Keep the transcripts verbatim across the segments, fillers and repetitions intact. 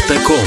nuqta com.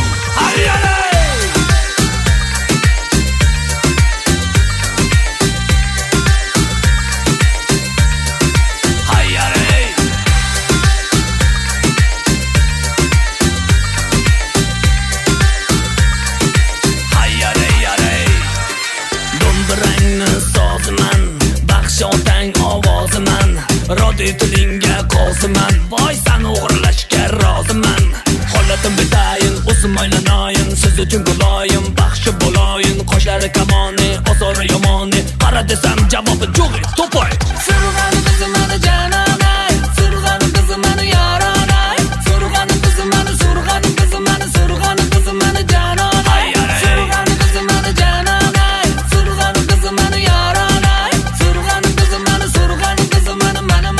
Rodi tilingga qoziman, boy san o'g'irlashga roziman. Holatim betayin, o'zim aylanayin, siz uchun guloyim, baxshi bo'loyin. Qoshlari kamoni, osori yomoni, qara desam javobi jo'g'i to'poy. Surg'ani bizni mani janonay, surg'ani bizni mani yaronay, surg'ani bizni mani, surg'ani bizni mani, surg'ani bizni mani janonay, surg'ani bizni mani janonay, surg'ani bizni mani yaronay, surg'ani bizni mani, surg'ani bizni mani.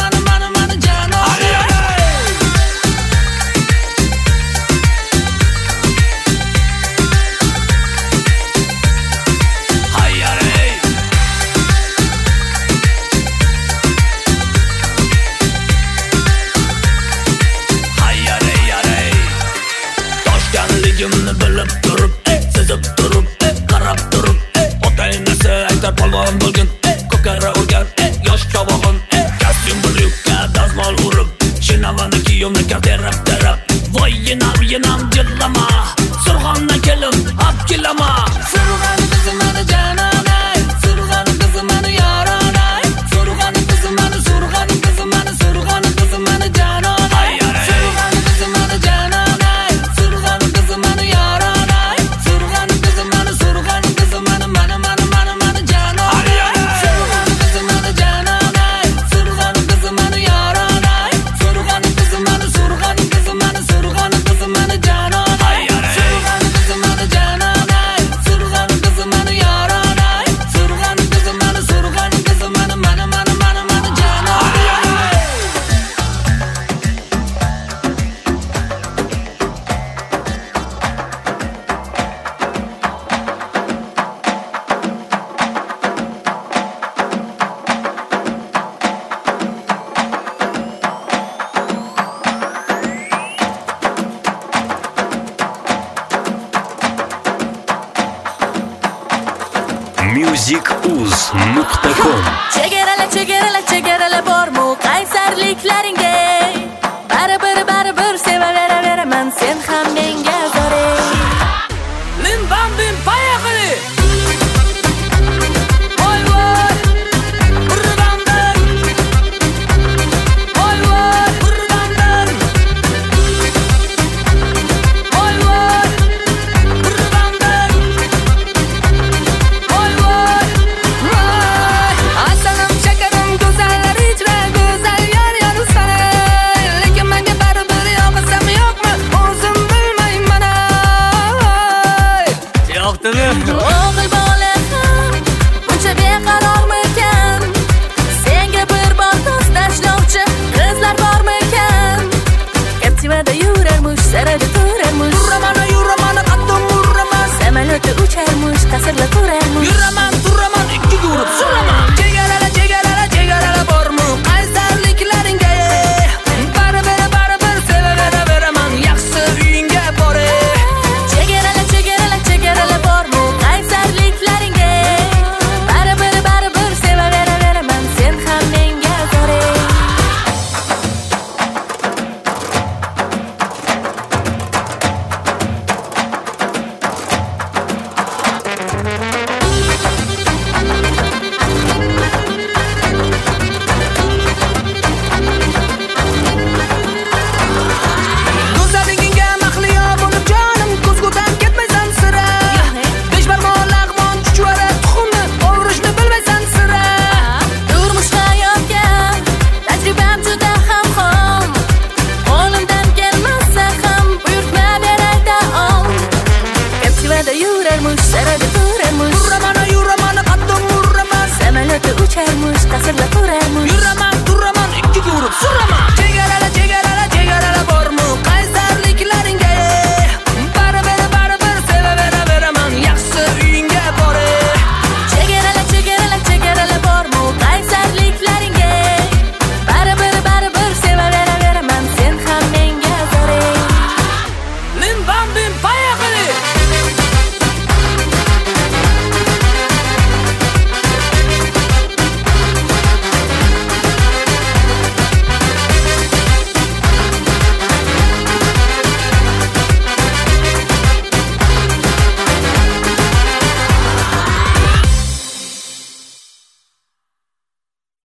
Ligimni bilib turib, sezib turib, qarab turib, ota-onasi aytar polvon bo'lgin, ko'kara urgan, yosh chavog'in, kostyum bryukka dazmol urib, shinavani kiyimni karterab terab, voy yenam yenam jillama, surg'ondan kelin ap kelama. Surg'ani bizni mani janonay, surg'ani bizni mani yaronay, surg'ani bizni mani, surg'ani bizni mani, surg'ani bizni mani janonay, surg'ani bizni mani janonay, surg'ani bizni mani yaronay, surg'ani bizni mani, surg'ani bizni mani, mani mani mani mani janonay, surg'ani bizni mani janonay, surg'ani bizni mani yaronay, surg'ani bizni mani, surg'ani bizni mani, surg'ani bizni mani janonay, surg'ani bizni mani janonay, surg'ani bizni mani yaronay, surg'ani bizni mani, surg'ani bizni mani, mani mani mani mani janonay. music uz nuqta com. Chegarala chegarala chegarala bormu qaysarliklaringga, baribir baribir sevaveraman sen ham menga zore. Lim bam bim poехали. O'g'il bola ham buncha beqarormikan? Senga bir bor do'st tashlovchi qizlar bormikan? Captivada yurarmush, sarada turarmush, yuraman yuraman qattim yuraman, samolyotda ucharmush, qasrla turarmush, yuraman turaman ikki yurib suraman. Chegarala chegarala chegarala bormu qaysarliklaringga, baribir baribir sevaveraman yaxshi uyingga bore. Chegarala chegarala chegarala bormu qaysarliklaringga, baribir baribir sevaveraman sen ham menga zore. Go'zalligingga mahliyo bo'lib jonim, ko'zgudan ketmaysan sira. Besh barmoq lag'mon chuchvara tuxumni o'rishni bilmaysan sira. Turmush hayotga tajribam juda ham xom, qo'limdan kelmasa ham buyurtma beray taom. Captivada yurarmush, sarada turarmush, yuraman yuraman qattim yuraman, samolyotda ucharmush, qasrla turarmush,